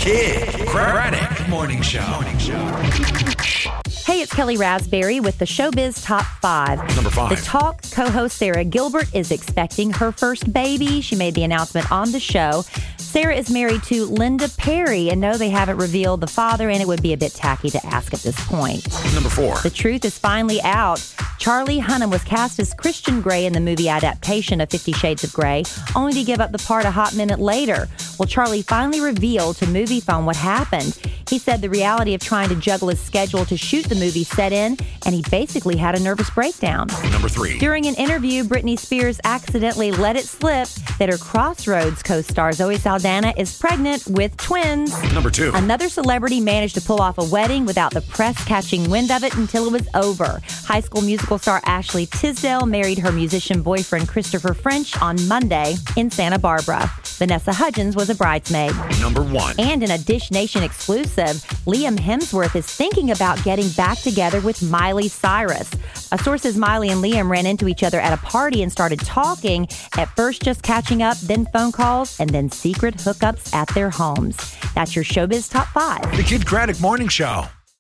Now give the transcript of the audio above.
Kid Craddock Morning Show. Hey, it's Kelly Raspberry with the Showbiz Top 5. Number 5. The Talk co-host Sarah Gilbert is expecting her first baby. She made the announcement on the show. Sarah is married to Linda Perry, and no, they haven't revealed the father, and it would be a bit tacky to ask at this point. Number 4. The truth is finally out. Charlie Hunnam was cast as Christian Grey in the movie adaptation of 50 Shades of Grey, only to give up the part a hot minute later. Well, Charlie finally revealed to MoviePhone what happened. He said the reality of trying to juggle his schedule to shoot the movie set in, and he basically had a nervous breakdown. Number 3. During an interview, Britney Spears accidentally let it slip that her Crossroads co-star Zoe Saldana is pregnant with twins. Number 2. Another celebrity managed to pull off a wedding without the press catching wind of it until it was over. High School Musical star Ashley Tisdale married her musician boyfriend Christopher French on Monday in Santa Barbara. Vanessa Hudgens was a bridesmaid. Number 1. And in a Dish Nation exclusive, Liam Hemsworth is thinking about getting back together with Miley Cyrus. A source says Miley and Liam ran into each other at a party and started talking, at first just catching up, then phone calls, and then secret hookups at their homes. That's your Showbiz Top 5. The Kid Craddock Morning Show.